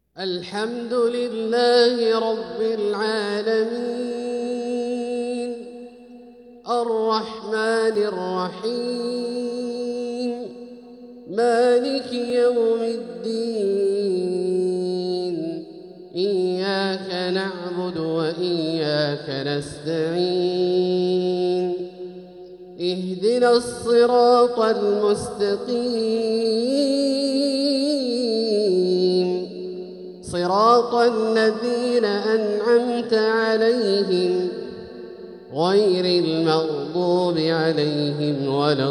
الحمد لله رب العالمين الرحمن الرحيم مالك يوم الدين إياك نعبد وإياك نستعين اهدنا الصراط المستقيم صراط الذين أنعمت عليهم غير المغضوب عليهم ولا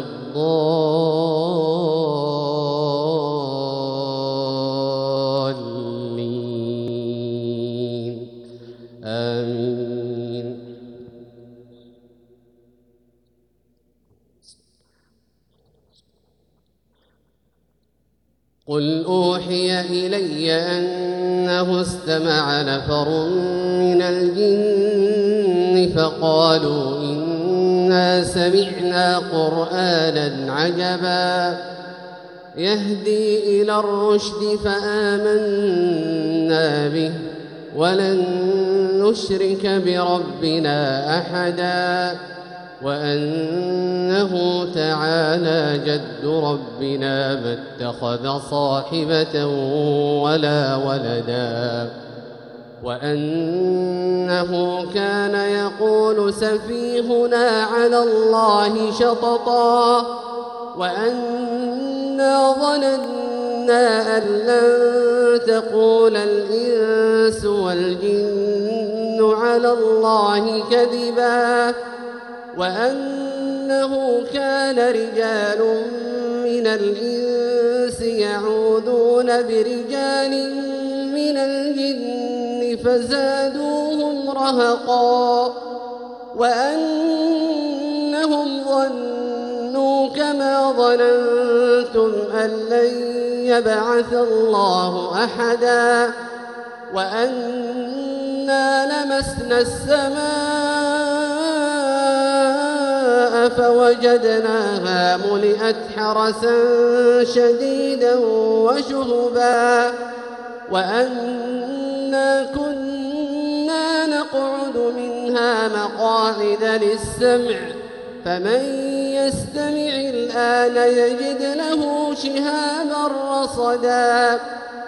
الضالين آمين. قل أوحي إلي أنه استمع نفر من الجن فقالوا إنا سمعنا قرآنا عجبا يهدي إلى الرشد فآمنا به ولن نشرك بربنا أحدا وأنه تعالى جد ربنا ما اتخذ صاحبة ولا ولدا وأنه كان يقول سفيهنا على الله شططا وأنا ظننا أن لن تقول الإنس والجن على الله كذبا وأنه كان رجال من الإنس يعوذون برجال من الجن فزادوهم رهقا وأنهم ظنوا كما ظننتم أن لن يبعث الله أحدا وأنا لمسنا السماء فوجدناها ملئت حرسا شديدا وشهبا وأنا كنا نقعد منها مقاعد للسمع فمن يستمع الآن يجد له شهابا رصدا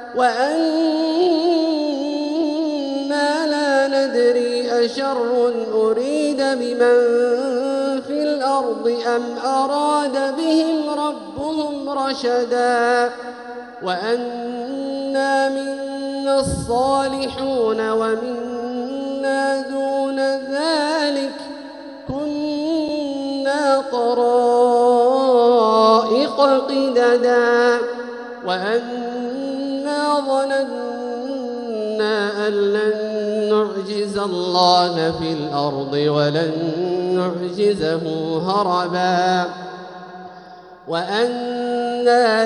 وأنا لا ندري أشر أريد بمن في الأرض أم أراد بهم ربهم رشدا وأنا منا الصالحون ومنا دون ذلك كنا طرائق قددا وأنا ظننا أن لن نعجز الله في الأرض ولن نعجزه هربا وأنا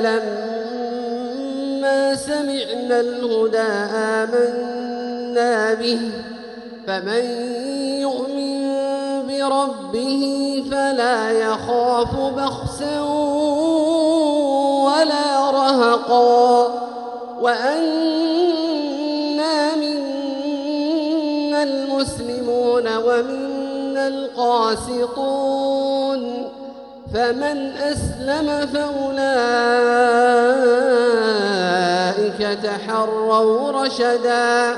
لما سمعنا الهدى آمنا به فمن يؤمن بربه فلا يخاف بخسا ولا رهقا وأنا منا المسلمون ومنا القاسطون فمن أسلم فأولئك تحروا رشدا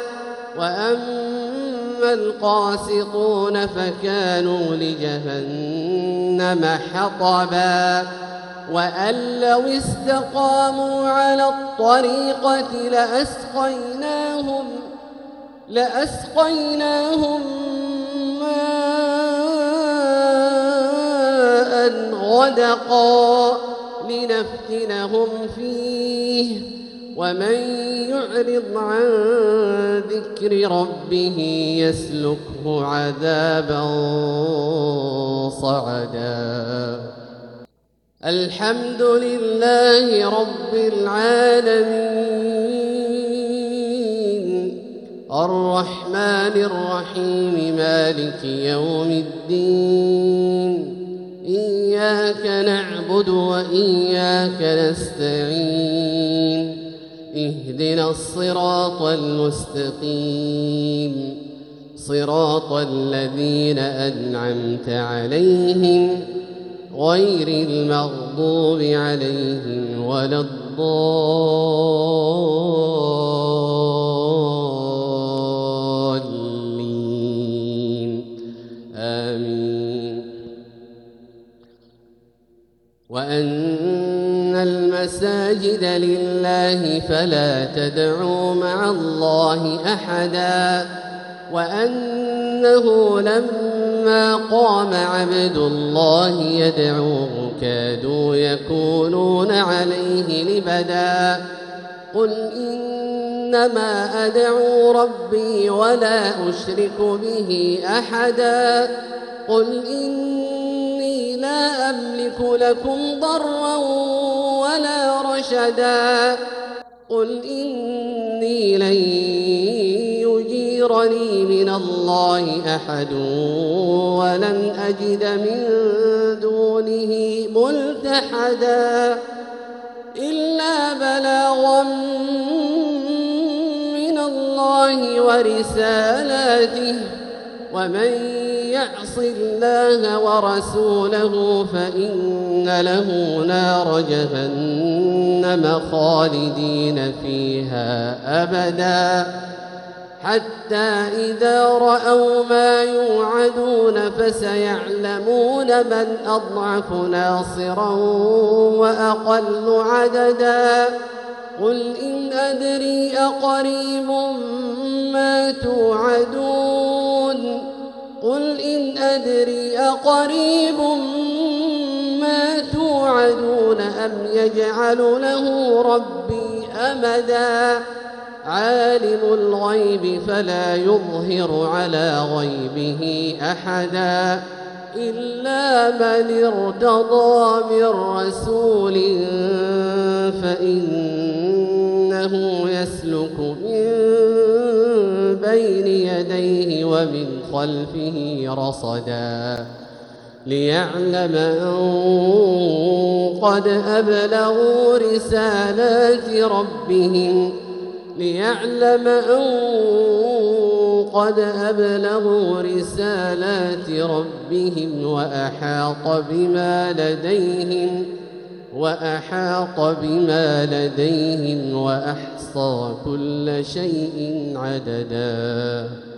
وأما القاسطون فكانوا لجهنم حطبا وأن لو استقاموا على الطريقة لأسقيناهم ماء غدقا لنفتنهم فيه ومن يعرض عن ذكر ربه يسلكه عذابا صعدا. الحمد لله رب العالمين الرحمن الرحيم مالك يوم الدين إياك نعبد وإياك نستعين اهدنا الصراط المستقيم صراط الذين أنعمت عليهم غير المغضوب عليهم ولا الضالين آمين. وأن المساجد لله فلا تدعوا مع الله أحدا وأنه لما قام عبد الله يدعوه كادوا يكونون عليه لبدا قل إنما أدعو ربي ولا أشرك به أحدا قل إني لا أملك لكم ضرا ولا رشدا قل إني لن يجيرني من الله أحد ولن أجد من دونه ملتحدا إلا بلاغا من الله ورسالاته ومن يعص الله ورسوله فإن له نار جهنم خالدين فيها أبدا حتى إذا رأوا ما يوعدون فسيعلمون من أضعف ناصرا وأقل عددا قل إن أدري أقريب ما توعدون قل إن أدري أقريب ما توعدون أم يجعل له ربي أمدا عالم الغيب فلا يظهر على غيبه أحدا إلا من ارتضى من رسول فإنه يسلك من بين يديه ومن خلفه رصدا ليعلم أن قد أبلغوا رسالات ربهم وأحاط بما لديهم وأحصى كل شيء عددا.